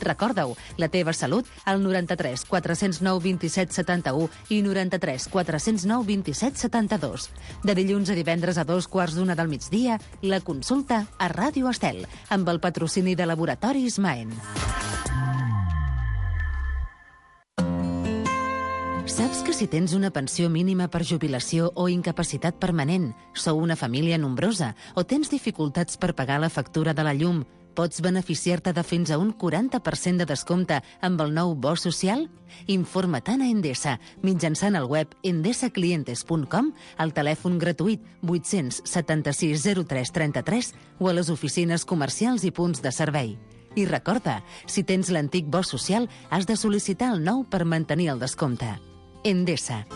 Recorda-ho, la teva salut al 93 409 27 71 i 93 409 27 72. De dilluns a divendres a 2:15 del migdia, la consulta a Ràdio Estel, amb el patrocini de Laboratoris Maen. Saps que si tens una pensió mínima per jubilació o incapacitat permanent, sou una família nombrosa o tens dificultats per pagar la factura de la llum, pots beneficiar-te de fins a un 40% de descompte amb el nou bo social? Informa-te'n a Endesa, mitjançant el web endesaclientes.com, al telèfon gratuït 876 03 33 o a les oficines comercials i punts de servei. I recorda, si tens l'antic bo social, has de sol·licitar el nou per mantenir el descompte. Endesa.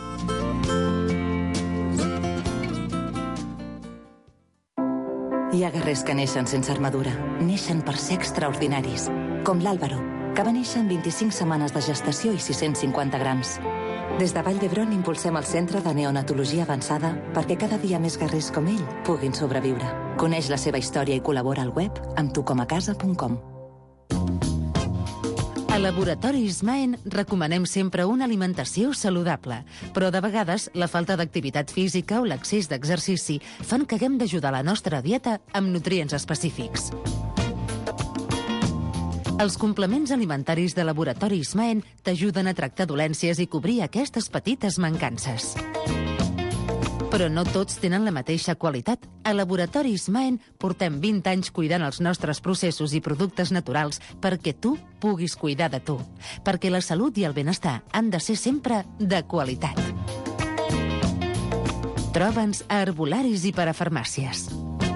Hi ha guerrers que neixen sense armadura. Neixen per ser extraordinaris. Com l'Àlvaro, que va néixer en 25 setmanes de gestació i 650 grams. Des de Vall d'Hebron impulsem el Centre de Neonatologia Avançada perquè cada dia més guerrers com ell puguin sobreviure. Coneix la seva història i col·labora al web amb tucomacasa.com. A Laboratoris Maen recomanem sempre una alimentació saludable, però de vegades la falta d'activitat física o l'excés d'exercici fan que haguem d'ajudar la nostra dieta amb nutrients específics. Els complements alimentaris de Laboratoris Maen t'ajuden a tractar dolències i cobrir aquestes petites mancances. Però no tots tenen la mateixa qualitat. A Laboratoris Maen portem 20 anys cuidant els nostres processos i productes naturals perquè tu puguis cuidar de tu. Perquè la salut i el benestar han de ser sempre de qualitat. Troba'ns a herbolaris i parafarmàcies.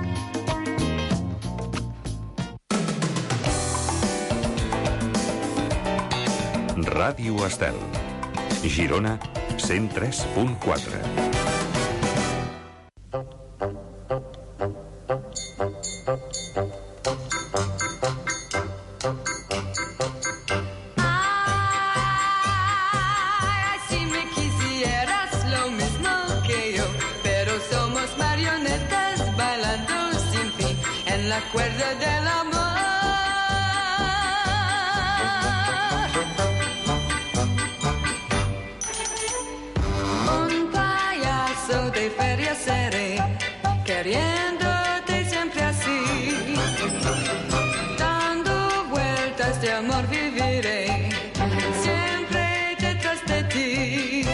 Ràdio Estel. Girona 103.4. Cuerda del amor. Un payaso de feria seré, queriéndote siempre así, dando vueltas de amor viviré, siempre detrás de ti.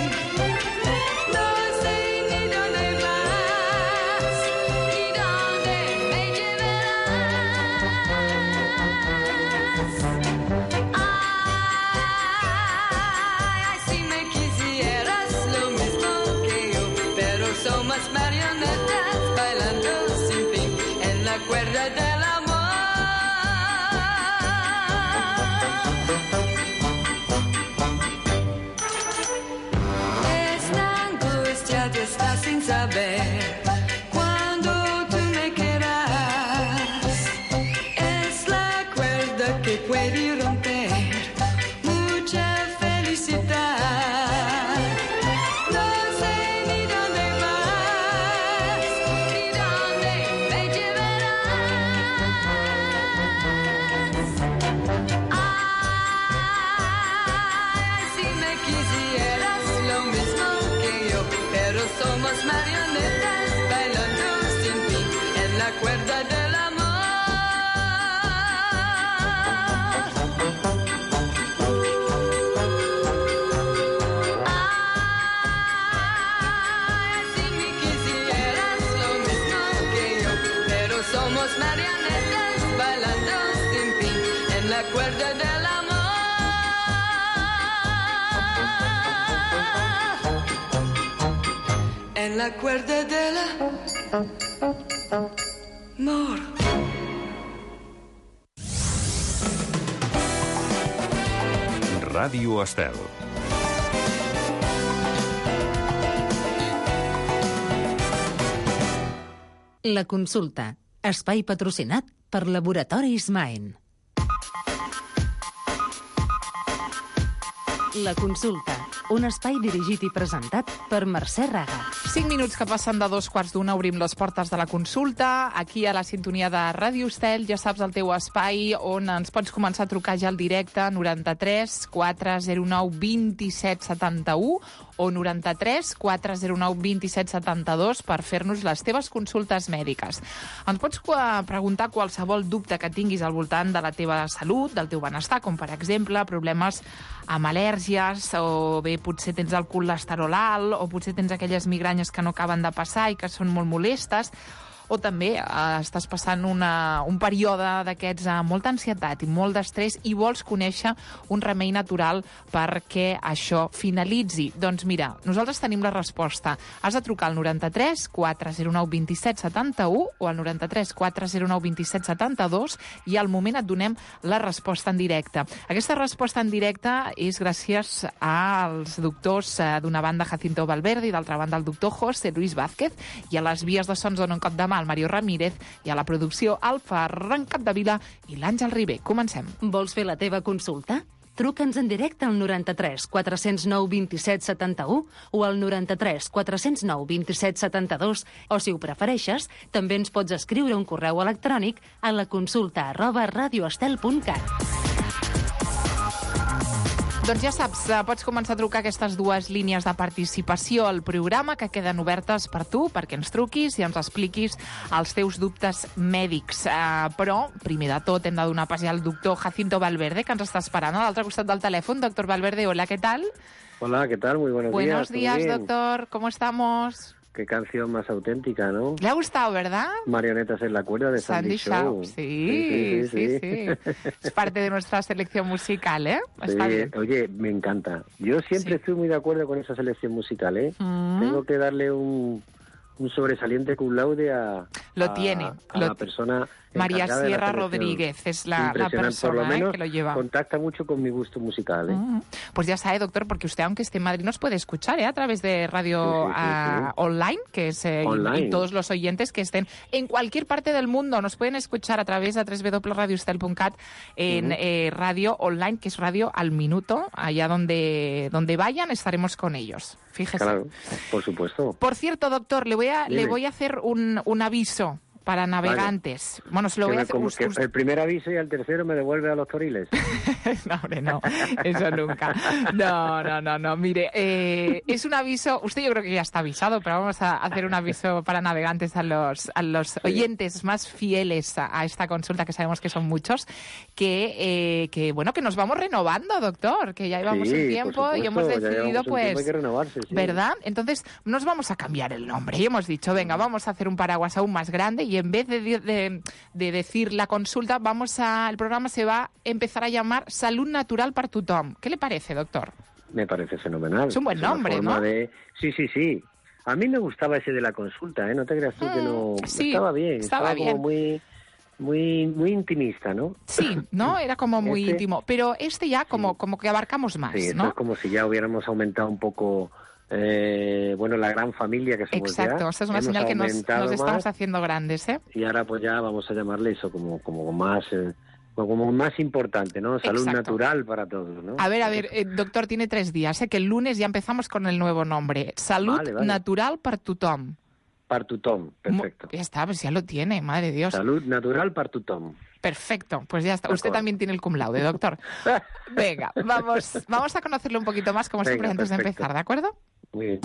Cuerda del amor. Es la angustia de estar sin saber cuando tú me quieras. Es la cuerda que puede romper mucha felicidad. Somos marionetas bailando sin fin en la cuerda del amor. Ay, si me quisieras lo mismo que yo, pero somos marionetas bailando sin fin en la cuerda del amor. En la cuerda del amor. Ràdio Estel. La consulta. Espai patrocinat per Laboratoris Maen. La consulta. un espai dirigit i presentat per Mercè Raga. 5 minuts que passen de 2:15, obrim les portes de la consulta. Aquí a la sintonia de Ràdio Estel, ja saps, el teu espai on ens pots començar a trucar ja al directe, 93 409 27 71 o 93 409 27 72 per fer-nos les teves consultes mèdiques. Ens pots preguntar qualsevol dubte que tinguis al voltant de la teva salut, del teu benestar, com per exemple problemes amb al·lèrgies, o bé potser tens el colesterol alt, o potser tens aquelles migranyes que no acaben de passar i que són molt molestes, o també estàs passant un període d'aquests amb molta ansietat i molt d'estrès i vols conèixer un remei natural perquè això finalitzi. Doncs mira, nosaltres tenim la resposta. Has de trucar al 93 409 27 71 o al 93 409 27 72 i al moment et donem la resposta en directe. Aquesta resposta en directe és gràcies als doctors d'una banda Jacinto Valverde i d'altra banda el doctor José Luis Vázquez, i a les vies de sons donen un cop de mà el Mario Ramírez, i a la producció el Ferran Capdevila i l'Àngel Ribé. Comencem. Vols fer la teva consulta? Truca'ns en directe al 93 409 27 71 o al 93 409 27 72 o, si ho prefereixes, també ens pots escriure un correu electrònic a la consulta@radioestel.cat. Doncs ja saps, pots començar a trucar aquestes dues línies de participació al programa que queden obertes per tu, perquè ens truquis i ens expliquis els teus dubtes mèdics. Però, primer de tot, hem de donar pas al doctor Jacinto Valverde, que ens està esperant a l'altre costat del telèfon. Doctor Valverde, hola, ¿qué tal? Hola, ¿qué tal? Muy buenos días. Buenos días, doctor. ¿Cómo estamos? Qué canción más auténtica, ¿no? Le ha gustado, ¿verdad? Marionetas en la cuerda de Sandy Shaw. Sí. Es parte de nuestra selección musical, ¿eh? Está bien. Oye, me encanta. Yo siempre estoy muy de acuerdo con esa selección musical, ¿eh? Tengo que darle un sobresaliente cum laude a la persona María encargada de la Sierra selección. Rodríguez es la persona por lo menos, que lo lleva. Contacta mucho con mi gusto musical, ¿eh? Pues ya sabe, doctor, porque usted, aunque esté en Madrid, nos puede escuchar, a través de radio online, que es online. Y todos los oyentes que estén en cualquier parte del mundo nos pueden escuchar a través de www.radioestel.cat en radio online, que es radio al minuto. Allá donde vayan estaremos con ellos. Fíjese. Claro, por supuesto. Por cierto, doctor, le voy a hacer un aviso para navegantes. Vale. Bueno, se lo voy a hacer. El primer aviso y el tercero me devuelve a los Toriles. No, hombre, no. Eso nunca. No. Mire, es un aviso. Usted yo creo que ya está avisado, pero vamos a hacer un aviso para navegantes a los oyentes más fieles a esta consulta, que sabemos que son muchos, que nos vamos renovando, doctor, que ya llevamos un tiempo y hemos decidido, pues, hay que renovarse, ¿verdad? Entonces, nos vamos a cambiar el nombre. Y hemos dicho, venga, vamos a hacer un paraguas aún más grande, y en vez de decir la consulta, el programa se va a empezar a llamar Salud Natural per Tothom. ¿Qué le parece, doctor? Me parece fenomenal. Es un buen nombre, ¿no? Sí. A mí me gustaba ese de la consulta, ¿eh? No te creas tú que no... Sí, estaba bien. Estaba bien. Como muy intimista, ¿no? Sí, ¿no? Era como muy íntimo. Pero ya como que abarcamos más, sí, ¿no? Es como si ya hubiéramos aumentado un poco... la gran familia que somos. Exacto, ya. Esa es una señal que nos estamos haciendo grandes, ¿eh? Y ahora pues ya vamos a llamarle eso como más importante, ¿no? Salud natural para todos, ¿no? A ver, doctor, tiene 3 días, que el lunes ya empezamos con el nuevo nombre. Salud Natural per Tothom. Per Tothom, perfecto. Ya está, pues ya lo tiene, madre de Dios. Salud Natural per Tothom. Perfecto, pues ya está. Usted también tiene el cum laude, doctor. Venga, vamos a conocerlo un poquito más, como siempre, antes de empezar, ¿de acuerdo? Muy bien.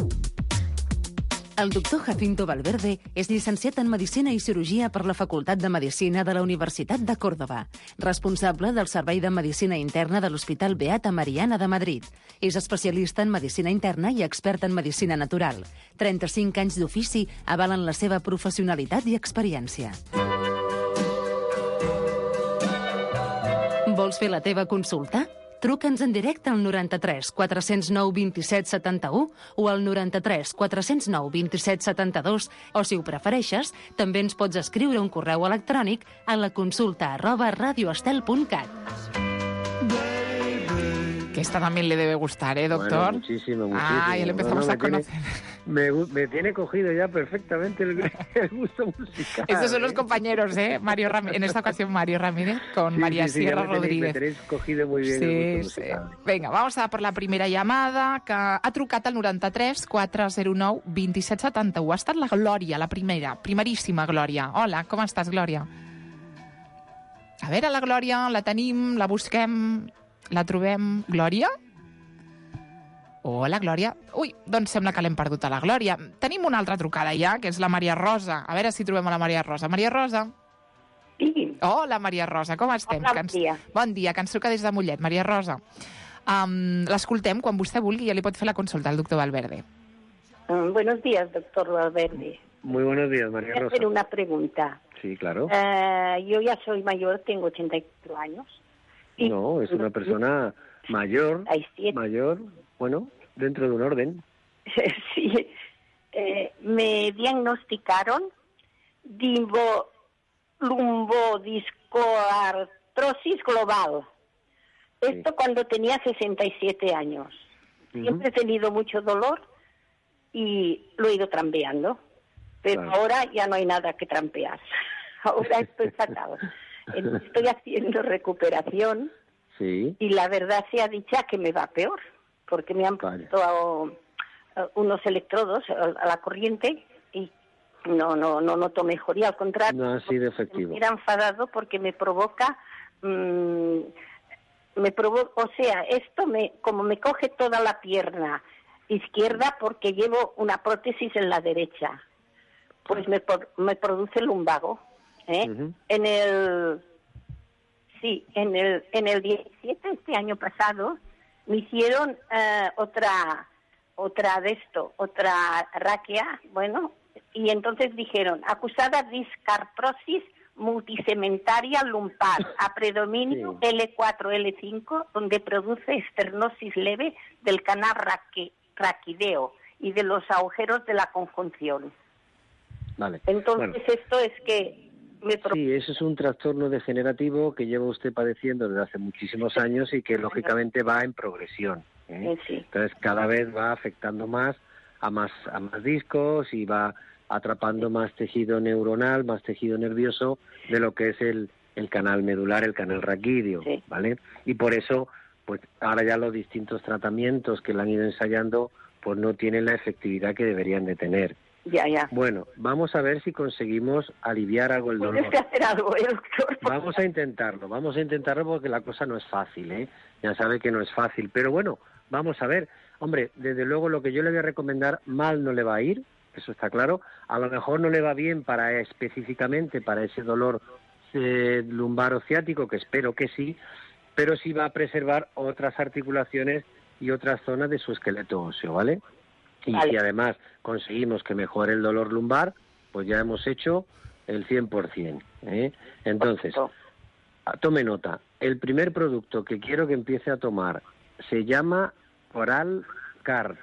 El doctor Jacinto Valverde és llicenciat en Medicina i Cirurgia per la Facultat de Medicina de la Universitat de Còrdova, responsable del Servei de Medicina Interna de l'Hospital Beata Mariana de Madrid. És especialista en Medicina Interna i expert en Medicina Natural. 35 anys d'ofici avalen la seva professionalitat i experiència. Vols fer la teva consulta? Truca'ns en directe al 93 409 27 71 o al 93 409 27 72 o, si ho prefereixes, també ens pots escriure un correu electrònic a la consulta@radioestel.cat. Que esta también le debe gustar, ¿eh, doctor? Bueno, muchísimo. Ah, ya le empezamos a conocer. Me tiene cogido ya perfectamente el gusto musical. Estos son los compañeros, Mario Ramírez, en esta ocasión Mario Ramírez con María Sierra Rodríguez. Me tenéis cogido muy bien el gusto musical. Vinga, vamos a por la primera llamada, que ha trucat al 93 409 2771. Ha estat la Glòria, la primeríssima Glòria. Hola, com estàs, Glòria? A veure, la Glòria, la tenim, la busquem, la trobem. Glòria? Hola, Glòria. Ui, doncs sembla que l'hem perdut a la Glòria. Tenim una altra trucada ja, que és la Maria Rosa. A veure si trobem a la Maria Rosa. Maria Rosa? Sí. Hola, Maria Rosa, com estem? Hola, bon dia. Bon dia, que ens truca des de Mollet. Maria Rosa, l'escoltem quan vostè vulgui i ja li pot fer la consulta al doctor Valverde. Buenos días, doctor Valverde. Muy buenos días, María Rosa. Voy a hacer una pregunta. Sí, claro. Yo ya soy mayor, tengo 84 años. No, es una persona mayor, bueno, dentro de un orden. Sí. Me diagnosticaron lumbodiscoartrosis global. Esto cuando tenía 67 años. Siempre he tenido mucho dolor y lo he ido trampeando. Pero ahora ya no hay nada que trampear. Ahora estoy fatal. Estoy haciendo recuperación y la verdad sea dicha que me va peor, porque me han puesto unos electrodos a la corriente y no noto mejoría, al contrario. No ha sido efectivo. Me hubiera enfadado porque me provoca, o sea, esto como me coge toda la pierna izquierda porque llevo una prótesis en la derecha, pues me produce lumbago. En el 17, este año pasado, me hicieron otra raquia, y entonces dijeron, acusada discartrosis multisegmentaria lumpar, a predominio L4, L5, donde produce esternosis leve del canal raquideo y de los agujeros de la conjunción. Vale. Entonces esto es que sí, eso es un trastorno degenerativo que lleva usted padeciendo desde hace muchísimos años y que lógicamente va en progresión. Sí. Entonces cada vez va afectando más a más discos y va atrapando más tejido neuronal, más tejido nervioso de lo que es el canal medular, el canal raquídeo, ¿vale? Y por eso, pues ahora ya los distintos tratamientos que le han ido ensayando, pues no tienen la efectividad que deberían de tener. Ya. Bueno, vamos a ver si conseguimos aliviar algo el dolor. Tienes que hacer algo, doctor. Vamos a intentarlo porque la cosa no es fácil, Ya sabe que no es fácil, pero bueno, vamos a ver. Hombre, desde luego lo que yo le voy a recomendar mal no le va a ir, eso está claro. A lo mejor no le va bien específicamente para ese dolor lumbaro ciático, que espero que sí, pero sí va a preservar otras articulaciones y otras zonas de su esqueleto óseo, ¿vale? Y si además conseguimos que mejore el dolor lumbar, pues ya hemos hecho el 100%. Entonces, tome nota. El primer producto que quiero que empiece a tomar se llama Coralcart.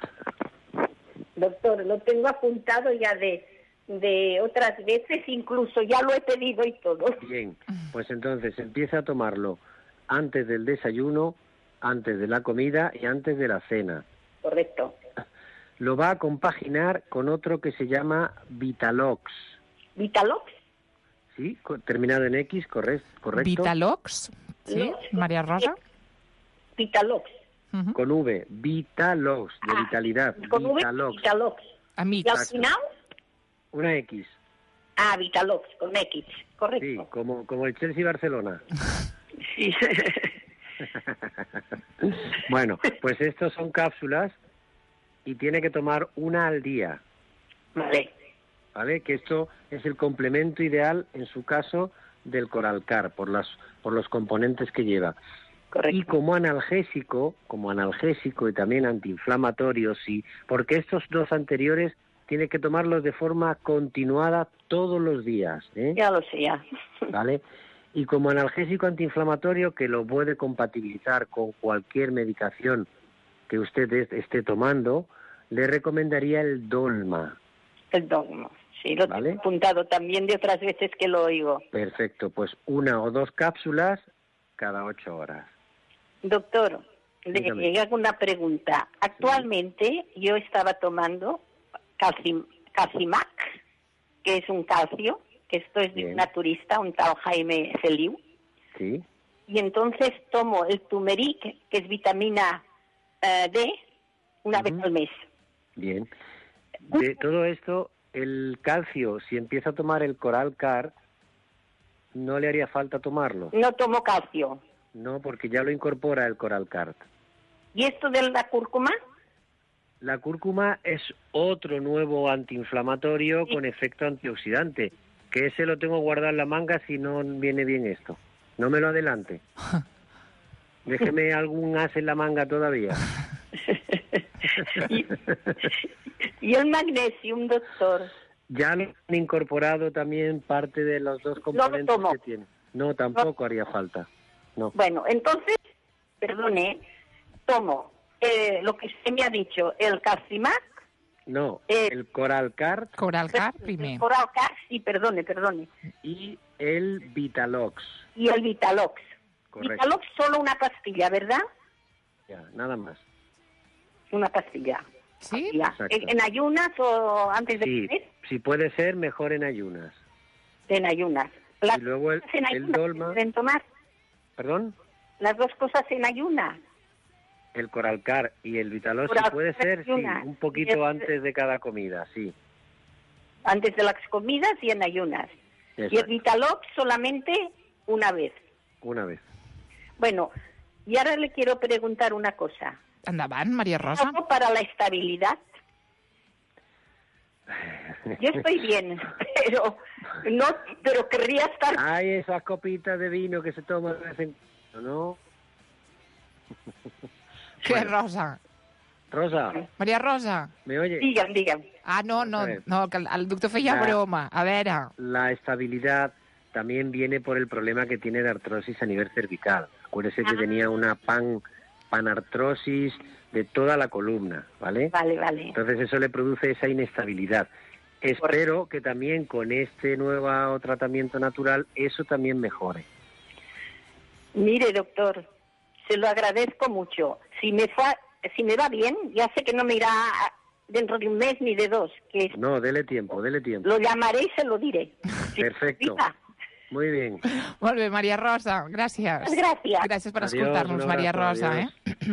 Doctor, lo tengo apuntado ya de otras veces, incluso ya lo he pedido y todo. Bien, pues entonces empiece a tomarlo antes del desayuno, antes de la comida y antes de la cena. Correcto. Lo va a compaginar con otro que se llama Vitalox. ¿Vitalox? Sí, terminado en X, correcto. ¿Vitalox? Sí, María Rosa. Vitalox. Con V, Vitalox, de vitalidad. Con Vitalox. V, Vitalox. ¿Y al final? Una X. Vitalox, con X, correcto. Sí, como el Chelsea Barcelona. Sí. Bueno, pues estos son cápsulas y tiene que tomar una al día. Vale, que esto es el complemento ideal en su caso del Coralcart por los componentes que lleva. Correcto. Y como analgésico y también antiinflamatorio, sí, porque estos dos anteriores tiene que tomarlos de forma continuada todos los días. Ya lo sé, ya. ¿Vale? Y como analgésico antiinflamatorio que lo puede compatibilizar con cualquier medicación que usted esté tomando, le recomendaría el Dolma. El Dolma, sí, lo tengo apuntado también de otras veces que lo oigo. Perfecto, pues 1 o 2 cápsulas cada 8 horas. Doctor, le hago una pregunta. Actualmente yo estaba tomando Calcimac, que es un calcio, que esto es de un naturista, un tal Jaime Feliu. Sí. Y entonces tomo el turmeric, que es vitamina D, una vez al mes. Bien. De todo esto, el calcio, si empieza a tomar el Coralcar, ¿no le haría falta tomarlo? No tomo calcio. No, porque ya lo incorpora el Coralcar. ¿Y esto de la cúrcuma? La cúrcuma es otro nuevo antiinflamatorio con efecto antioxidante, que ese lo tengo guardado en la manga si no viene bien esto. No me lo adelante. Déjeme algún as en la manga todavía. ¿Y el magnesium, doctor? Ya lo han incorporado también parte de los dos componentes que tiene. No, tampoco haría falta. No. Bueno, entonces, perdone, tomo lo que usted me ha dicho, el Calcimac. No, el Coralcar. Coralcar, primero. El Coralcar, sí, perdone. Y el Vitalox. Y el Vitalox. Correcto. Vitalox solo una pastilla, ¿verdad? Ya, nada más. Una pastilla. ¿Sí? Exacto. ¿En ayunas o antes de comer? Si puede ser, mejor en ayunas. En ayunas. Y luego el ayunas Dolma. ¿pueden tomar? ¿Perdón? Las dos cosas en ayunas. El Coralcar y el Vitalox, si Coralcar puede ser, sí, ayunas. un poquito antes de cada comida, sí. Antes de las comidas y en ayunas. Exacto. Y el Vitalox solamente una vez. Una vez. Bueno, y ahora le quiero preguntar una cosa. Endavant, María Rosa. ¿Algo para la estabilidad? Yo estoy bien, pero querría estar... Hay esas copitas de vino que se toman de vez en cuando, ¿no? ¿Qué, Bueno. Rosa? Rosa, Maria Rosa. ¿me oye? Digue'm. Ah, no, que el doctor feia La- broma. A veure. La estabilidad también viene por el problema que tiene de artrosis a nivel cervical. Acuérdese que tenía una panartrosis de toda la columna, ¿vale? Vale. Entonces eso le produce esa inestabilidad. Espero que también con este nuevo tratamiento natural eso también mejore. Mire, doctor, se lo agradezco mucho. Si me va bien, ya sé que no me irá dentro de un mes ni de dos. No, dele tiempo. Lo llamaré y se lo diré. Perfecto. Muy bien. Molt bé, Maria Rosa, gràcies. Gràcies. Gràcies per Adiós, escoltar-nos, un Maria abrazo, Rosa.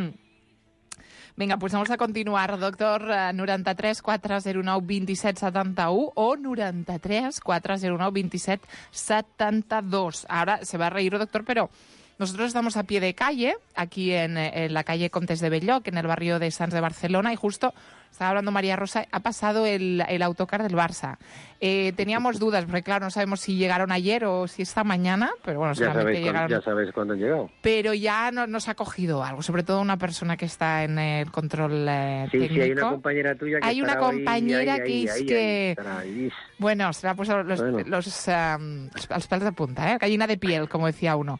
Vinga, doncs vamos a continuar, doctor. 93 409 27 71 o 93 409 27 72. Ahora se va a reír, doctor, pero nosotros estamos a pie de calle, aquí en la calle Comtes de Belloc, en el barrio de Sants de Barcelona, y justo estaba hablando María Rosa, ha pasado el autocar del Barça. Teníamos dudas, porque claro, no sabemos si llegaron ayer o si esta mañana, pero bueno, seguramente llegaron. Ya sabes cuándo han llegado. Pero ya nos ha cogido algo, sobre todo una persona que está en el control técnico. Sí, hay una compañera tuya que hay una estará compañera ahí, que es ahí, que... estará ahí. Bueno, se le ha puesto los pelos de punta, gallina de piel, como decía uno.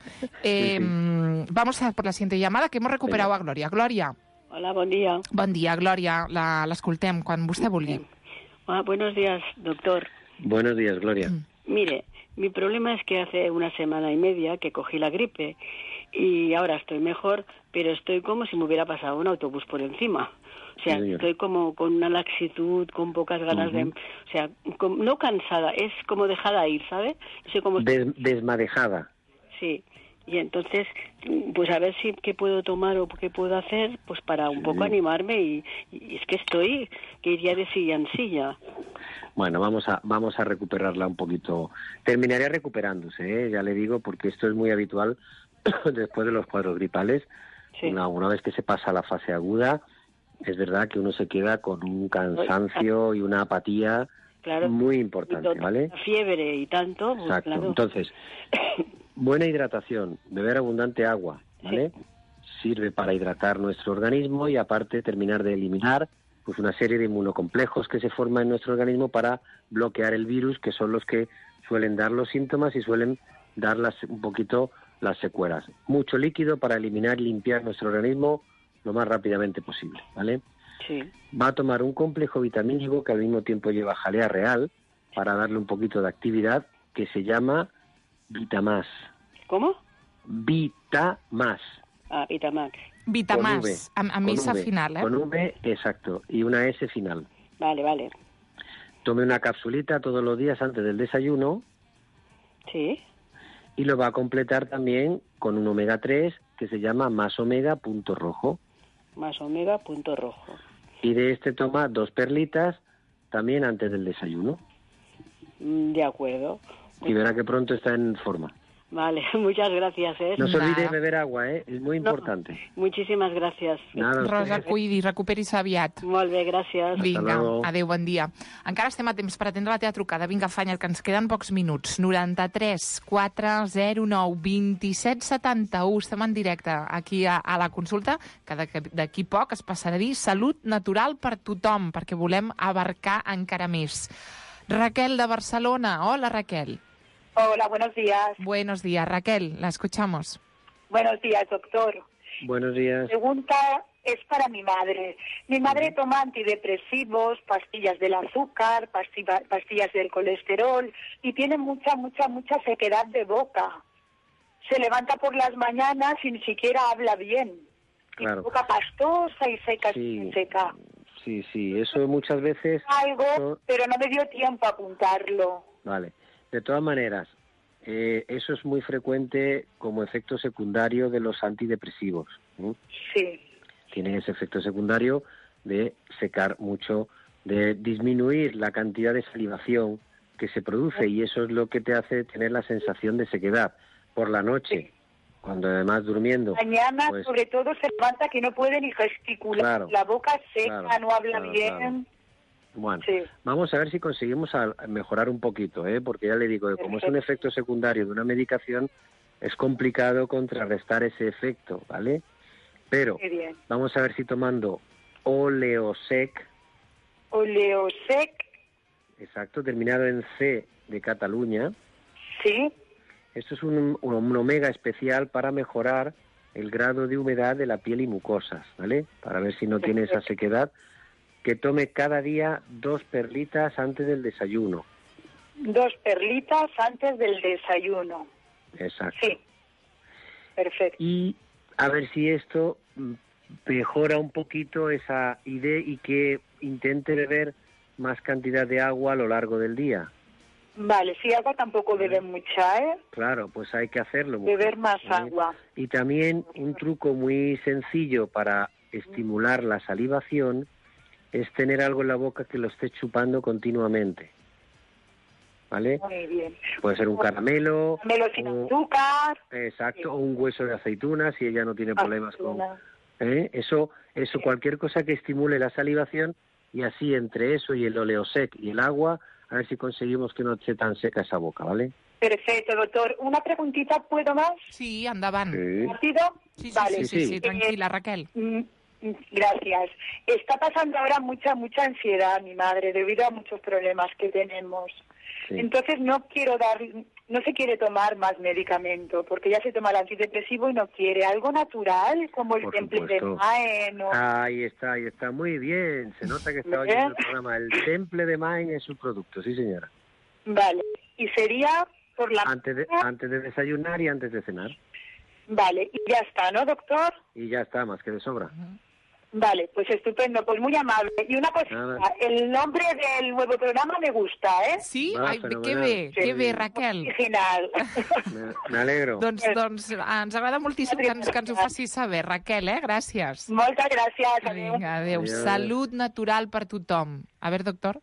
Vamos a por la siguiente llamada, que hemos recuperado a Gloria. Gloria. Hola, buen día. Bon dia, Glòria. L'escoltem quan vostè vulgui. Buenos días, doctor. Buenos días, Gloria. Mire, mi problema es que hace una semana y media que cogí la gripe y ahora estoy mejor, pero estoy como si me hubiera pasado un autobús por encima. O sea, Sí, estoy como con una laxitud, con pocas ganas de... O sea, no cansada, es como dejada ir, ¿sabe? No sé cómo... Desmadejada. Sí. Y entonces, pues a ver si qué puedo tomar o qué puedo hacer, pues para un poco animarme y es que estoy, que iría de silla en silla. Bueno, vamos a recuperarla un poquito. Terminaría recuperándose, ya le digo, porque esto es muy habitual después de los cuadros gripales. Sí. Una vez que se pasa a la fase aguda, es verdad que uno se queda con un cansancio y una apatía muy importante, ¿vale? Fiebre y tanto, pues Exacto. claro. Entonces, buena hidratación, beber abundante agua, ¿vale? Sí. Sirve para hidratar nuestro organismo y aparte terminar de eliminar pues una serie de inmunocomplejos que se forman en nuestro organismo para bloquear el virus, que son los que suelen dar los síntomas y suelen dar un poquito las secuelas. Mucho líquido para eliminar y limpiar nuestro organismo lo más rápidamente posible, ¿vale? Sí. Va a tomar un complejo vitamínico que al mismo tiempo lleva jalea real para darle un poquito de actividad, que se llama Vitamax. ¿Cómo? Vitamax. Ah, Vitamax. Vitamax, amb S final, Con V, exacto, y una S final. Vale. tome una capsulita todos los días antes del desayuno. Sí. Y lo va a completar también con un omega 3 que se llama Más Omega Punto Rojo. Más Omega Punto Rojo. Y de este toma 2 perlitas también antes del desayuno. De acuerdo. Y verá que pronto está en forma. Vale, muchas gracias, No se olvide de beber agua, es muy importante. Muchísimas gracias. Nada, Rosa, cuidi, recuperis aviat. Molt bé, gràcies. Vinga, adéu, bon dia. Encara estem a temps per atendre la teva trucada. Vinga, Fanya, que ens queden pocs minuts. 93 409 27 71. Estem en directe aquí a la consulta, que d'aquí poc es passarà a dir salut natural per tothom, perquè volem abarcar encara més. Raquel de Barcelona. Hola, Raquel. Hola, buenos días. Buenos días, Raquel. La escuchamos. Buenos días, doctor. Buenos días. Pregunta es para mi madre. Mi madre toma antidepresivos, pastillas del azúcar, pastillas del colesterol y tiene mucha sequedad de boca. Se levanta por las mañanas y ni siquiera habla bien. Claro. Y boca pastosa y seca, Sí. seca. Sí, eso muchas veces... Algo, pero no me dio tiempo a apuntarlo. Vale. De todas maneras, eso es muy frecuente como efecto secundario de los antidepresivos. Sí. Tienen ese efecto secundario de secar mucho, de disminuir la cantidad de salivación que se produce, y eso es lo que te hace tener la sensación de sequedad por la noche, Sí. cuando además durmiendo... Mañana, pues, sobre todo, se levanta que no puede ni gesticular. Claro, La boca seca, claro, no habla claro, bien. claro. Bueno, Sí. vamos a ver si conseguimos mejorar un poquito, porque ya le digo que como es un efecto secundario de una medicación, es complicado contrarrestar ese efecto, ¿vale? Pero Muy bien. vamos a ver si tomando Oleosec, Oleosec, exacto, terminado en C de Cataluña, sí. esto es un omega especial para mejorar el grado de humedad de la piel y mucosas, ¿vale? Para ver si no tiene esa sequedad, que tome cada día 2 perlitas antes del desayuno. 2 perlitas antes del desayuno. Exacto. Sí. Perfecto. Y a ver si esto mejora un poquito esa idea y que intente beber más cantidad de agua a lo largo del día. Vale, si agua tampoco bebe mucha, ¿eh? Claro, pues hay que hacerlo. mujer, Beber más ¿vale? agua. Y también un truco muy sencillo para estimular la salivación es tener algo en la boca que lo esté chupando continuamente. ¿Vale? Muy bien. Puede ser un caramelo. Caramelo sin azúcar. Exacto, o un hueso de aceituna si ella no tiene problemas con... Aceituna. Eso, cualquier cosa que estimule la salivación, y así entre eso y el Oleosec y el agua, a ver si conseguimos que no esté tan seca esa boca, ¿vale? Perfecto, doctor. Una preguntita, ¿puedo más? Sí, endavant. Sí. ¿Rápido? Sí, Vale. sí, tranquila, Raquel. Gracias. Está pasando ahora mucha ansiedad mi madre debido a muchos problemas que tenemos. Sí. Entonces no se quiere tomar más medicamento porque ya se toma el antidepresivo y no quiere algo natural como el Por temple de supuesto. Maen o... Ahí está, muy bien. Se nota que está oyendo el programa. El temple de Maen es su producto, sí señora. Vale. Y sería por la... Antes de desayunar y antes de cenar. Vale. Y ya está, ¿no, doctor? Y ya está, más que de sobra. Vale, pues estupendo, pues muy amable. Y una cosita, Nada. el nombre del nuevo programa me gusta, ¿eh? Sí? Va, Ai, fenomenal. que bé, Raquel. Original. Me alegro. Doncs ens agrada moltíssim que ens ho facis saber, Raquel, Gràcies. Moltes gràcies. Adéu. Vinga, adéu. Adiós. Salut natural per tothom. A ver, doctor.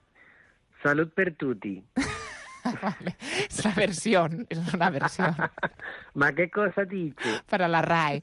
Salud per tutti. Vale. Es la versión, es una versión Ma che cosa dice? para la RAE.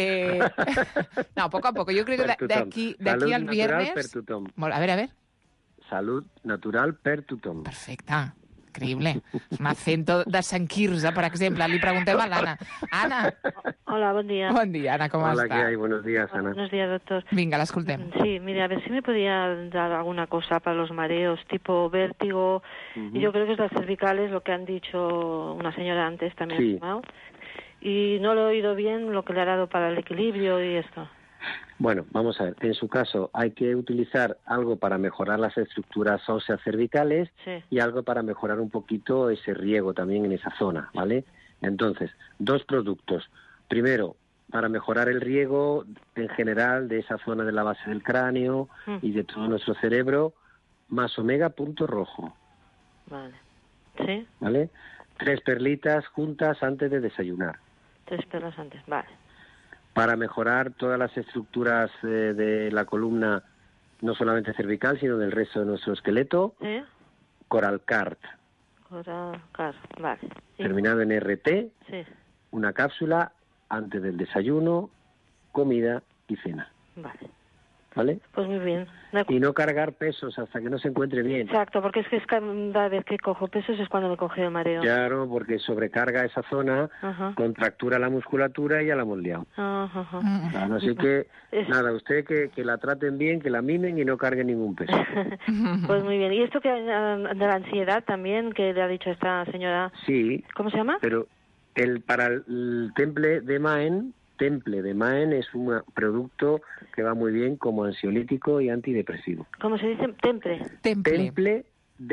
No, poco a poco. Yo creo que Per de tothom. aquí Salut al natural viernes... per tothom. A ver. Salud natural per tothom. Perfecte. Increïble. Un acento de Sant Quirze, per exemple. Li preguntem a l'Anna. Anna. Hola, buen día. Bon dia, Anna, com Hola, està? ¿qué hay? Buenos días, Ana. Buenos días, doctor. Vinga, l'escoltem. Sí, mire, a ver si me podía dar alguna cosa para los mareos, tipo vértigo. Y yo creo que es las cervicales, lo que han dicho una señora antes, también Sí. ha llamado. Y no lo he oído bien, lo que le ha dado para el equilibrio y esto. Bueno, vamos a ver. En su caso, hay que utilizar algo para mejorar las estructuras óseas cervicales Sí. y algo para mejorar un poquito ese riego también en esa zona, ¿vale? Entonces, 2 productos. Primero, para mejorar el riego en general de esa zona de la base del cráneo y de todo nuestro cerebro, más omega punto rojo. Vale. ¿Sí? ¿Vale? 3 perlitas juntas antes de desayunar. 3 perlas antes, vale. Para mejorar todas las estructuras de la columna, no solamente cervical, sino del resto de nuestro esqueleto, ¿Sí? Coralcart. Coralcart, vale. Terminado en RT, sí. Una cápsula antes del desayuno, comida y cena. Vale. ¿Vale? Pues muy bien. Y no cargar pesos hasta que no se encuentre bien. Exacto, porque es que cada vez que cojo pesos es cuando me coge el mareo. Claro, porque sobrecarga esa zona, contractura la musculatura y ya la hemos liado. Claro, así que, nada, usted que la traten bien, que la mimen y no cargue ningún peso. Pues muy bien. ¿Y esto que de la ansiedad también, que le ha dicho esta señora? Sí. ¿Cómo se llama? Pero para el Temple de Maen es un producto que va muy bien como ansiolítico y antidepresivo. ¿Cómo se dice? Temple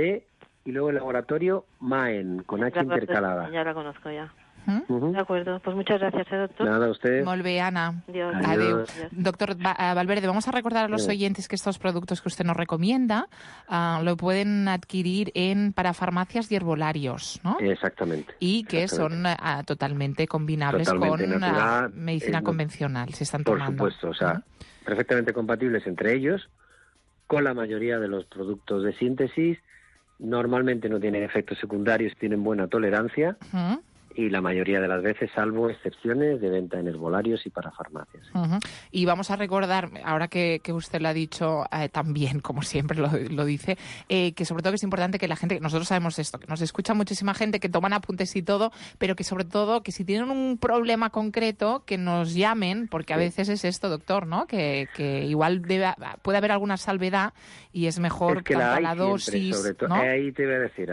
y luego el laboratorio Maen, con H intercalada. Ya la conozco ya. De acuerdo, pues muchas gracias, doctor. Nada, a usted. Molt bé, Ana. Adiós. Adiós. Doctor Valverde, vamos a recordar a los oyentes que estos productos que usted nos recomienda lo pueden adquirir en parafarmacias y herbolarios, ¿no? Exactamente. Y que son totalmente combinables con natural, medicina convencional, se están tomando. Por supuesto, o sea, perfectamente compatibles entre ellos, con la mayoría de los productos de síntesis. Normalmente no tienen efectos secundarios, tienen buena tolerancia. Y la mayoría de las veces, salvo excepciones, de venta en herbolarios y para farmacias. Y vamos a recordar, ahora que usted lo ha dicho también, como siempre lo dice, que sobre todo que es importante que la gente, nosotros sabemos esto, que nos escucha muchísima gente, que toman apuntes y todo, pero que sobre todo que si tienen un problema concreto, que nos llamen, porque a veces es esto, doctor, ¿no? Que igual puede haber alguna salvedad y es mejor que la dosis, sobre todo, ¿no? Ahí te voy a decir,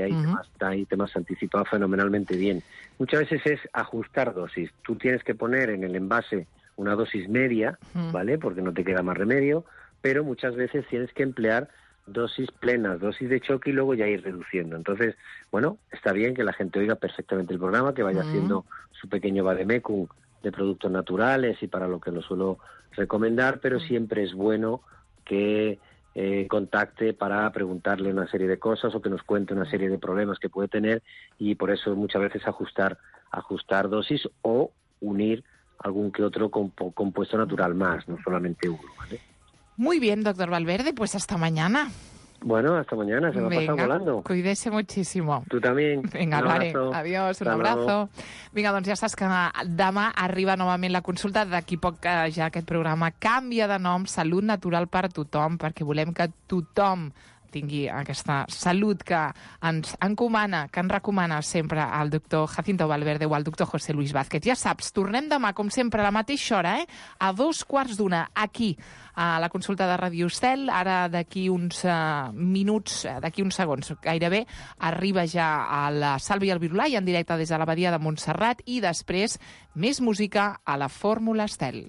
ahí te has anticipado fenomenalmente bien. Muchas veces es ajustar dosis. Tú tienes que poner en el envase una dosis media, ¿vale? Porque no te queda más remedio, pero muchas veces tienes que emplear dosis plenas, dosis de choque y luego ya ir reduciendo. Entonces, bueno, está bien que la gente oiga perfectamente el programa, que vaya haciendo su pequeño vademecum de productos naturales y para lo que lo suelo recomendar, pero siempre es bueno que contacte para preguntarle una serie de cosas o que nos cuente una serie de problemas que puede tener, y por eso muchas veces ajustar dosis o unir algún que otro compuesto natural más, no solamente uno, ¿vale? Muy bien, doctor Valverde, pues hasta mañana. Bueno, hasta mañana, se va a pasar volando. Cuídese muchísimo. Tu també. Vinga, vale. Adiós, un abrazo. Vinga, doncs ja saps que demà arriba novament la consulta. D'aquí poc ja aquest programa canvia de nom, Salut Natural per Tothom, perquè volem que tothom tingui aquesta salut que ens encomana, que ens recomana sempre el doctor Jacinto Valverde o el doctor José Luis Vázquez. Ja saps, tornem demà, com sempre, a la mateixa hora, a 2:15, aquí, a la consulta de Ràdio Estel. Ara, d'aquí uns minuts, d'aquí uns segons, gairebé, arriba ja a la Salvi i el Virulai, en directe des de l'Abadia de Montserrat, i després més música a la Fórmula Estel.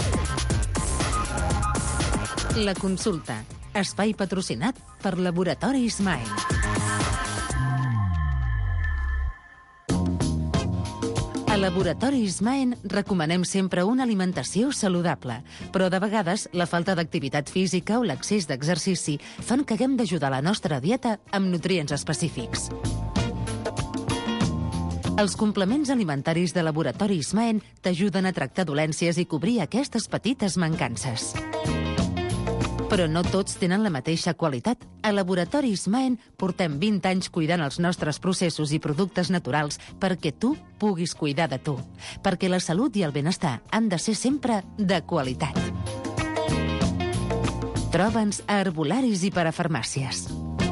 La consulta. Espai patrocinat per Laboratoris Maen. A Laboratoris Maen recomanem sempre una alimentació saludable, però de vegades la falta d'activitat física o l'excés d'exercici fan que haguem d'ajudar la nostra dieta amb nutrients específics. Els complements alimentaris de Laboratoris Maen t'ajuden a tractar dolències i cobrir aquestes petites mancances. Però no tots tenen la mateixa qualitat. A Laboratoris Maen portem 20 anys cuidant els nostres processos i productes naturals perquè tu puguis cuidar de tu. Perquè la salut i el benestar han de ser sempre de qualitat. Troba'ns a herbolaris i parafarmàcies.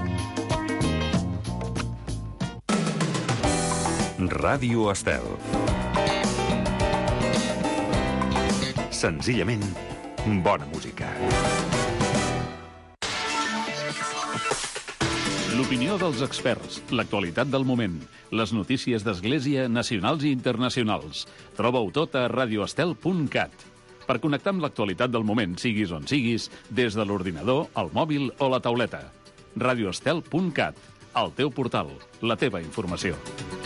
Ràdio Estel. Senzillament, bona música. L'opinió dels experts, l'actualitat del moment, les notícies d'Església nacionals i internacionals. Troba-ho tot a radioestel.cat. Per connectar amb l'actualitat del moment, siguis on siguis, des de l'ordinador, el mòbil o la tauleta. radioestel.cat, el teu portal, la teva informació.